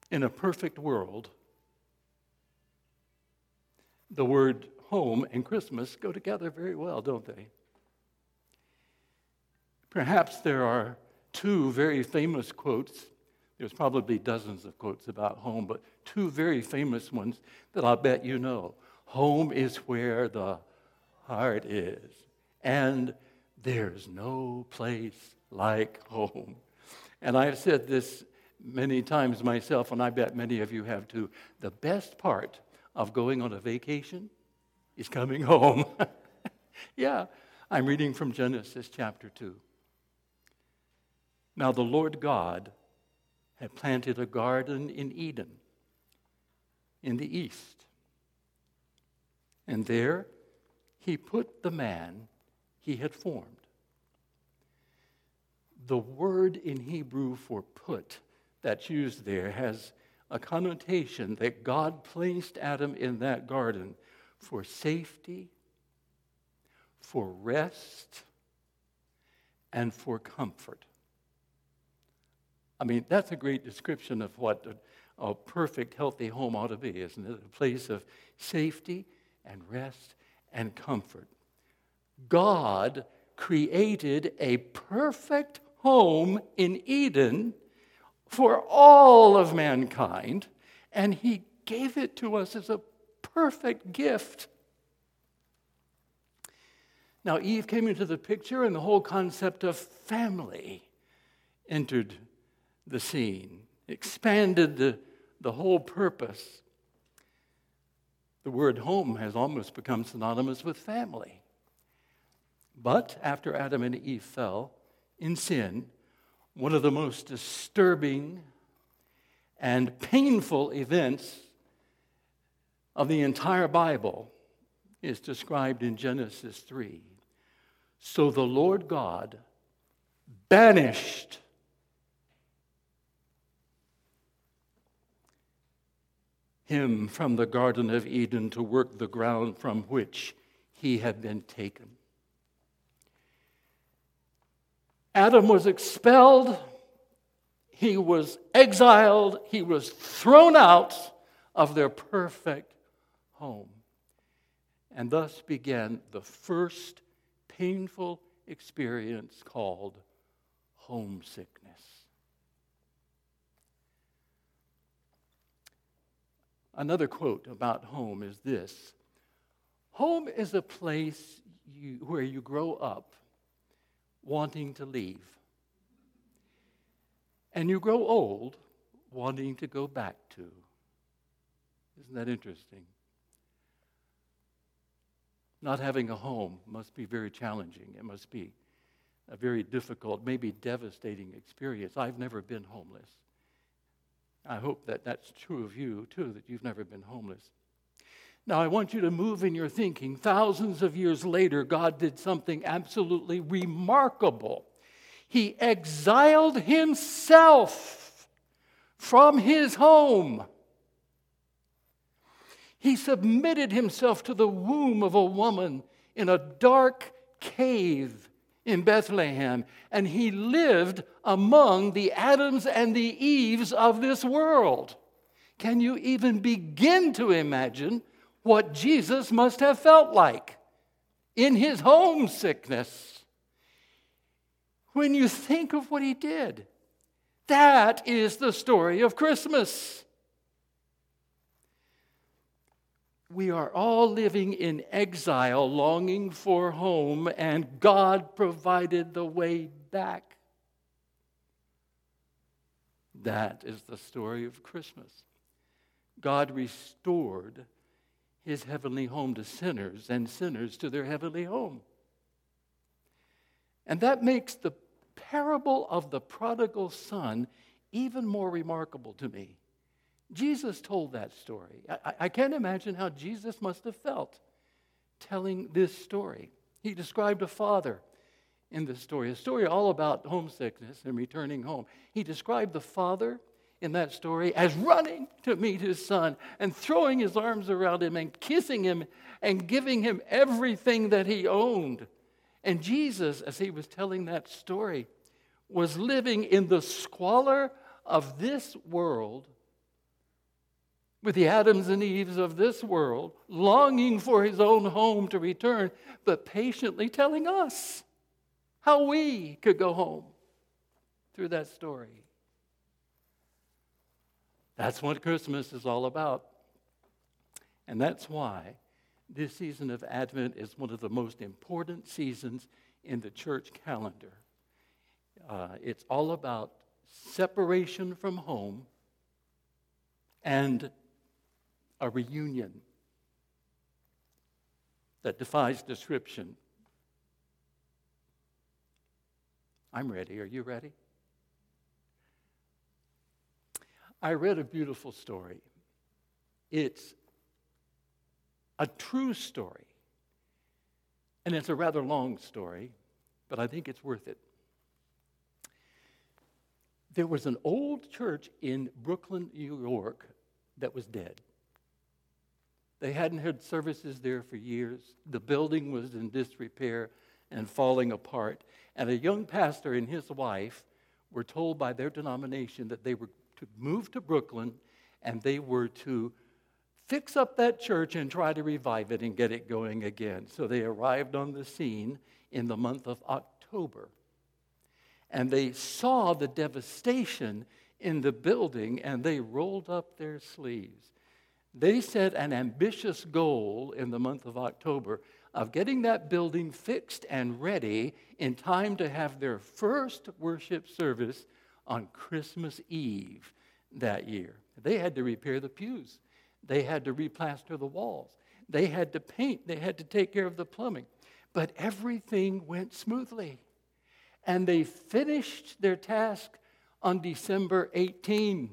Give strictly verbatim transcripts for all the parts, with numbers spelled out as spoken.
In a perfect world, the word home and Christmas go together very well, don't they? Perhaps there are two very famous quotes. There's probably dozens of quotes about home, but two very famous ones that I'll bet you know. Home is where the heart is, and there's no place like home. And I've said this many times myself, and I bet many of you have too. The best part of going on a vacation is coming home. Yeah, I'm reading from Genesis chapter two. Now the Lord God had planted a garden in Eden, in the east. And there he put the man he had formed. The word in Hebrew for put that's used there has a connotation that God placed Adam in that garden for safety, for rest, and for comfort. I mean, that's a great description of what a, a perfect, healthy home ought to be, isn't it? A place of safety and rest and comfort. God created a perfect home in Eden for all of mankind, and he gave it to us as a perfect gift. Now, Eve came into the picture, and the whole concept of family entered the scene, expanded the, the whole purpose. The word home has almost become synonymous with family. But after Adam and Eve fell in sin, one of the most disturbing and painful events of the entire Bible is described in Genesis three. So the Lord God banished him from the Garden of Eden to work the ground from which he had been taken. Adam was expelled, he was exiled, he was thrown out of their perfect home. And thus began the first painful experience called homesickness. Another quote about home is this: home is a place you, where you grow up wanting to leave, and you grow old wanting to go back to. Isn't that interesting? Not having a home must be very challenging. It must be a very difficult, maybe devastating experience. I've never been homeless. I hope that that's true of you, too, that you've never been homeless. Now, I want you to move in your thinking. Thousands of years later, God did something absolutely remarkable. He exiled himself from his home. He submitted himself to the womb of a woman in a dark cave in Bethlehem, and he lived among the Adams and the Eves of this world. Can you even begin to imagine what Jesus must have felt like in his homesickness? When you think of what he did, that is the story of Christmas. We are all living in exile, longing for home, and God provided the way back. That is the story of Christmas. God restored his heavenly home to sinners, and sinners to their heavenly home. And that makes the parable of the prodigal son even more remarkable to me. Jesus told that story. I, I can't imagine how Jesus must have felt telling this story. He described a father in the story, a story all about homesickness and returning home. He described the father in that story as running to meet his son and throwing his arms around him and kissing him and giving him everything that he owned. And Jesus, as he was telling that story, was living in the squalor of this world with the Adams and Eves of this world, longing for his own home to return, but patiently telling us how we could go home through that story. That's what Christmas is all about. And that's why this season of Advent is one of the most important seasons in the church calendar. Uh, it's all about separation from home and a reunion that defies description. I'm ready. Are you ready? I read a beautiful story. It's a true story. And it's a rather long story, but I think it's worth it. There was an old church in Brooklyn, New York, that was dead. They hadn't had services there for years. The building was in disrepair and falling apart. And a young pastor and his wife were told by their denomination that they were to move to Brooklyn and they were to fix up that church and try to revive it and get it going again. So they arrived on the scene in the month of October. And they saw the devastation in the building and they rolled up their sleeves. They set an ambitious goal in the month of October of getting that building fixed and ready in time to have their first worship service on Christmas Eve that year. They had to repair the pews. They had to replaster the walls. They had to paint. They had to take care of the plumbing. But everything went smoothly. And they finished their task on December eighteenth.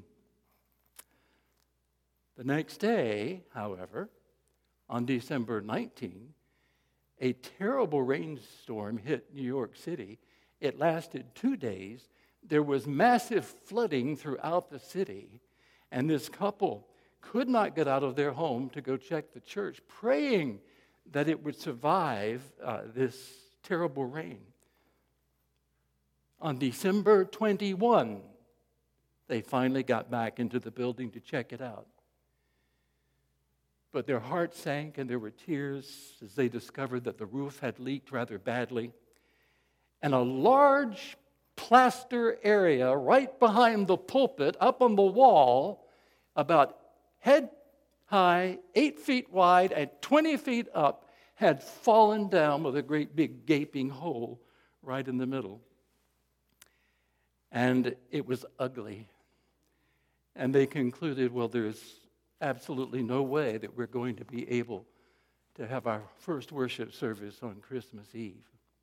The next day, however, on December nineteenth, a terrible rainstorm hit New York City. It lasted two days. There was massive flooding throughout the city, and this couple could not get out of their home to go check the church, praying that it would survive uh, this terrible rain. On December twenty-first, they finally got back into the building to check it out. But their hearts sank and there were tears as they discovered that the roof had leaked rather badly. And a large plaster area right behind the pulpit, up on the wall, about head high, eight feet wide, and twenty feet up, had fallen down with a great big gaping hole right in the middle. And it was ugly. And they concluded, well, there's absolutely no way that we're going to be able to have our first worship service on Christmas Eve.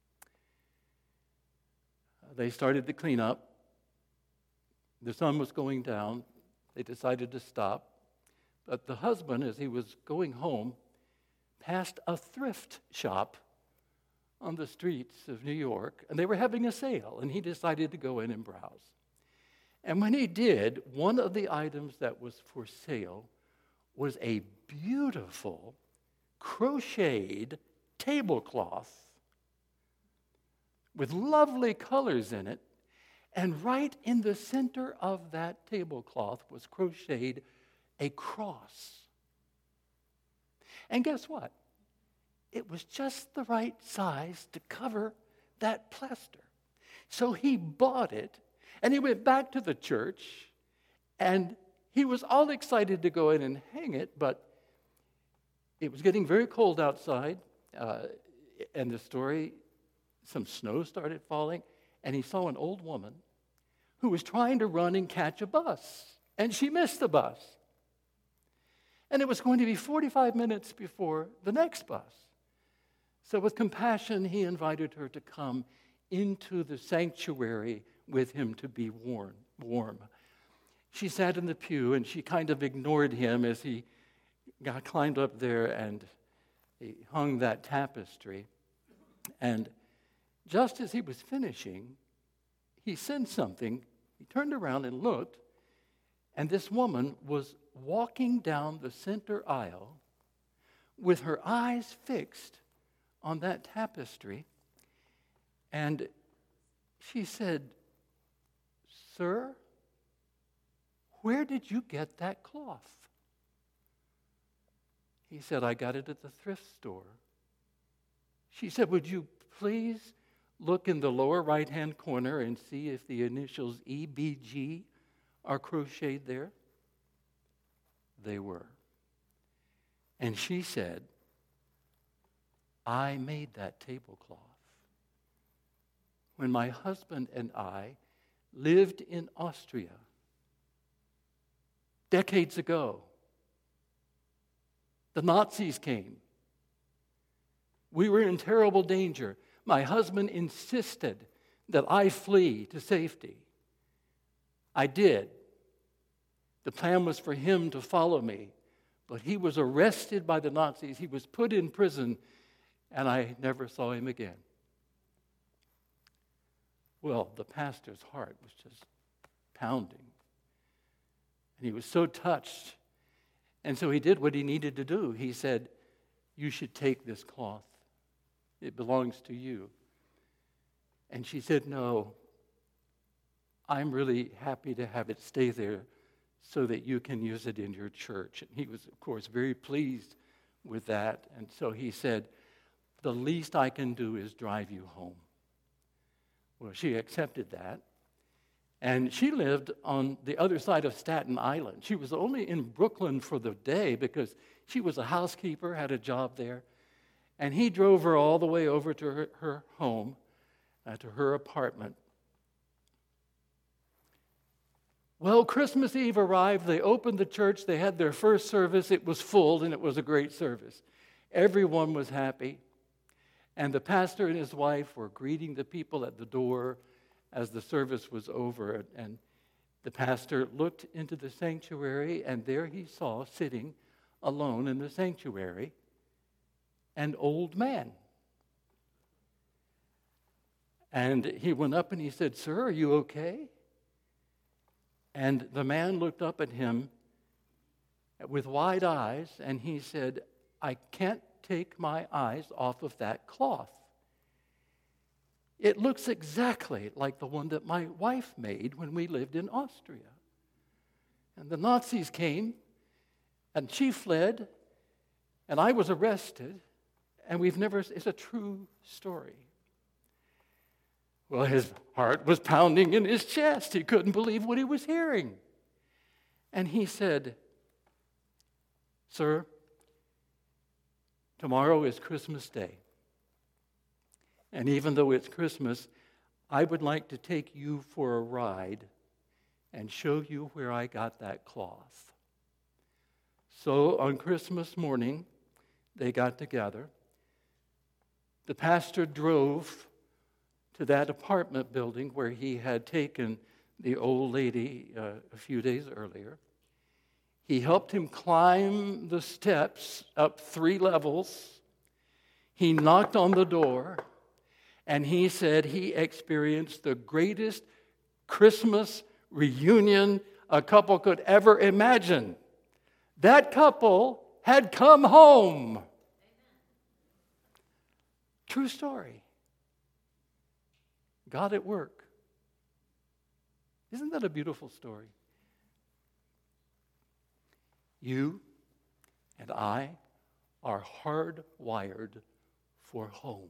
They started to clean up. The sun was going down. They decided to stop. But the husband, as he was going home, passed a thrift shop on the streets of New York, and they were having a sale, and he decided to go in and browse. And when he did, one of the items that was for sale was a beautiful crocheted tablecloth with lovely colors in it, and right in the center of that tablecloth was crocheted a cross. And guess what? It was just the right size to cover that plaster. So he bought it, and he went back to the church, and he was all excited to go in and hang it, but it was getting very cold outside, uh, and the story, some snow started falling, and he saw an old woman who was trying to run and catch a bus, and she missed the bus. And it was going to be forty-five minutes before the next bus. So with compassion, he invited her to come into the sanctuary with him to be warm. warm. She sat in the pew, and she kind of ignored him as he got climbed up there and he hung that tapestry. And just as he was finishing, he said something. He turned around and looked, and this woman was walking down the center aisle with her eyes fixed on that tapestry. And she said, "Sir, where did you get that cloth?" He said, I got it at the thrift store. She said, would you please look in the lower right-hand corner and see if the initials E B G are crocheted there? They were. And she said, I made that tablecloth when my husband and I lived in Austria decades ago. The Nazis came. We were in terrible danger. My husband insisted that I flee to safety. I did. The plan was for him to follow me, but he was arrested by the Nazis. He was put in prison, and I never saw him again. Well, the pastor's heart was just pounding. And he was so touched. And so he did what he needed to do. He said, you should take this cloth. It belongs to you. And she said, no, I'm really happy to have it stay there so that you can use it in your church. And he was, of course, very pleased with that. And so he said, the least I can do is drive you home. Well, she accepted that. And she lived on the other side of Staten Island. She was only in Brooklyn for the day because she was a housekeeper, had a job there. And he drove her all the way over to her, her home, uh, to her apartment. Well, Christmas Eve arrived. They opened the church. They had their first service. It was full, and it was a great service. Everyone was happy. And the pastor and his wife were greeting the people at the door as the service was over. And the pastor looked into the sanctuary, and there he saw, sitting alone in the sanctuary, an old man. And he went up and he said, sir, are you okay? And the man looked up at him with wide eyes, and he said, I can't take my eyes off of that cloth. It looks exactly like the one that my wife made when we lived in Austria. And the Nazis came, and she fled, and I was arrested, and we've never, it's a true story. Well, his heart was pounding in his chest. He couldn't believe what he was hearing. And he said, sir, tomorrow is Christmas Day. And even though it's Christmas, I would like to take you for a ride and show you where I got that cloth. So on Christmas morning, they got together. The pastor drove to that apartment building where he had taken the old lady uh, a few days earlier. He helped him climb the steps up three levels. He knocked on the door, and he said he experienced the greatest Christmas reunion a couple could ever imagine. That couple had come home. True story. God at work. Isn't that a beautiful story? You and I are hardwired for home.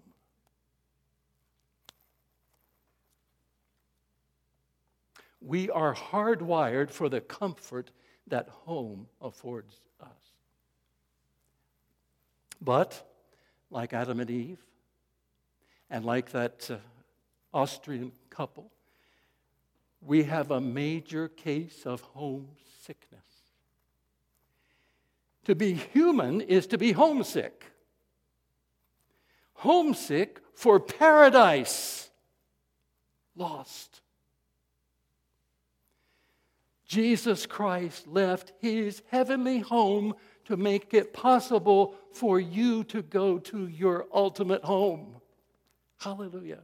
We are hardwired for the comfort that home affords us. But, like Adam and Eve, and like that uh, Austrian couple, we have a major case of homesickness. To be human is to be homesick. Homesick for paradise. Lost. Jesus Christ left his heavenly home to make it possible for you to go to your ultimate home. Hallelujah.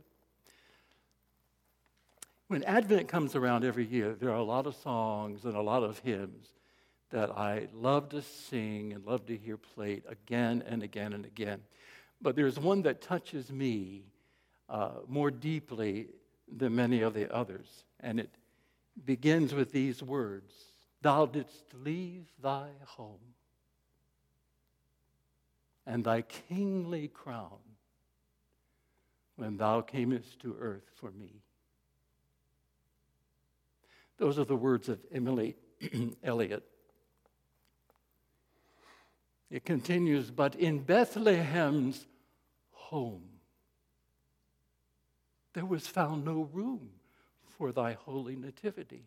When Advent comes around every year, there are a lot of songs and a lot of hymns that I love to sing and love to hear played again and again and again. But there's one that touches me uh, more deeply than many of the others. And it begins with these words: Thou didst leave thy home and thy kingly crown when thou camest to earth for me. Those are the words of Emily Elliott. It continues, but in Bethlehem's home there was found no room for thy holy nativity.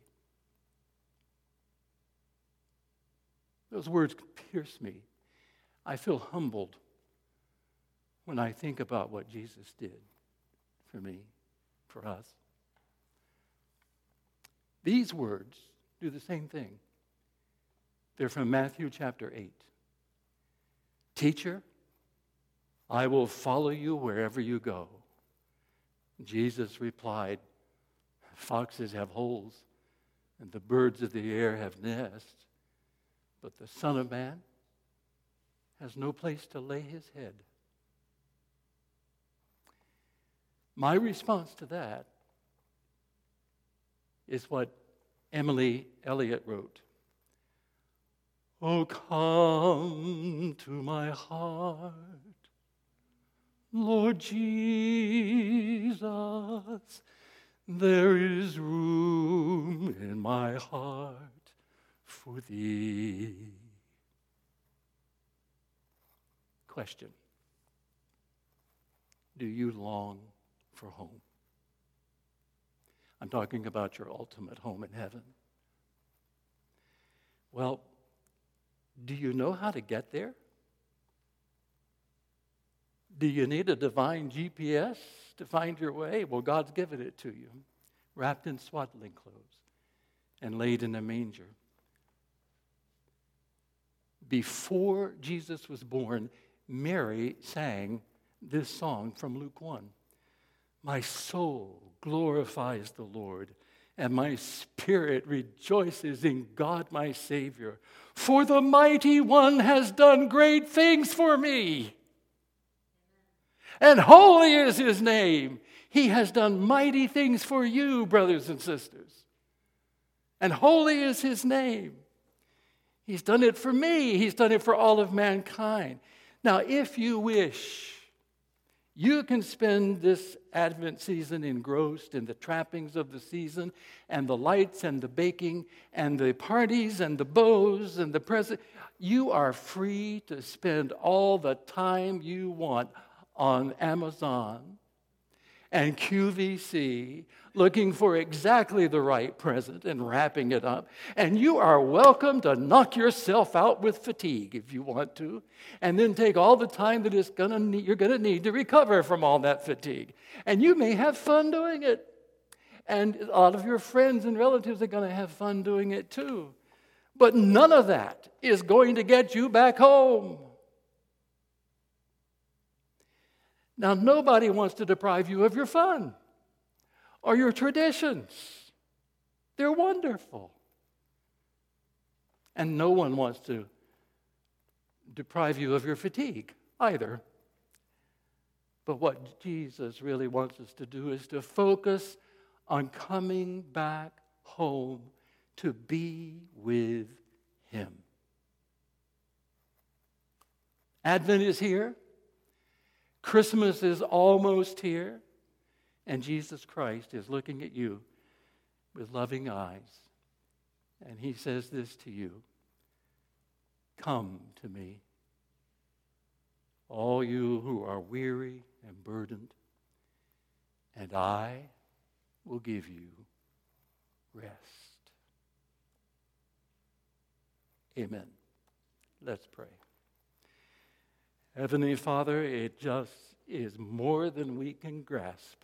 Those words pierce me. I feel humbled when I think about what Jesus did for me, for us. These words do the same thing. They're from Matthew chapter eight. Teacher, I will follow you wherever you go. Jesus replied, foxes have holes, and the birds of the air have nests, but the Son of Man has no place to lay his head. My response to that is what Emily Elliott wrote. Oh, come to my heart, Lord Jesus, there is room in my heart for thee. Question: do you long for home? I'm talking about your ultimate home in heaven. Well, do you know how to get there? Do you need a divine G P S to find your way? Well, God's given it to you, wrapped in swaddling clothes and laid in a manger. Before Jesus was born, Mary sang this song from Luke one. My soul glorifies the Lord, and my spirit rejoices in God my Savior. For the Mighty One has done great things for me. And holy is his name. He has done mighty things for you, brothers and sisters. And holy is his name. He's done it for me. He's done it for all of mankind. Now, if you wish, you can spend this Advent season engrossed in the trappings of the season and the lights and the baking and the parties and the bows and the present. You are free to spend all the time you want on Amazon and Q V C looking for exactly the right present and wrapping it up. And you are welcome to knock yourself out with fatigue if you want to, and then take all the time that it's gonna need, you're going to need to recover from all that fatigue. And you may have fun doing it. And a lot of your friends and relatives are going to have fun doing it too. But none of that is going to get you back home. Now, nobody wants to deprive you of your fun or your traditions. They're wonderful. And no one wants to deprive you of your fatigue either. But what Jesus really wants us to do is to focus on coming back home to be with him. Advent is here. Christmas is almost here, and Jesus Christ is looking at you with loving eyes, and he says this to you: come to me, all you who are weary and burdened, and I will give you rest. Amen. Let's pray. Heavenly Father, it just is more than we can grasp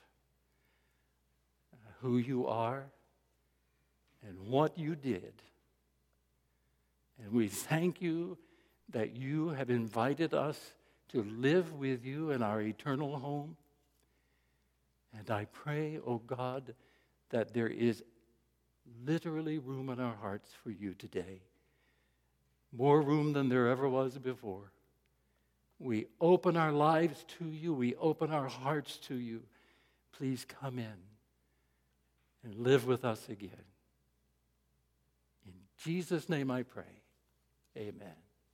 who you are and what you did. And we thank you that you have invited us to live with you in our eternal home. And I pray, oh God, that there is literally room in our hearts for you today. More room than there ever was before. We open our lives to you. We open our hearts to you. Please come in and live with us again. In Jesus' name I pray. Amen.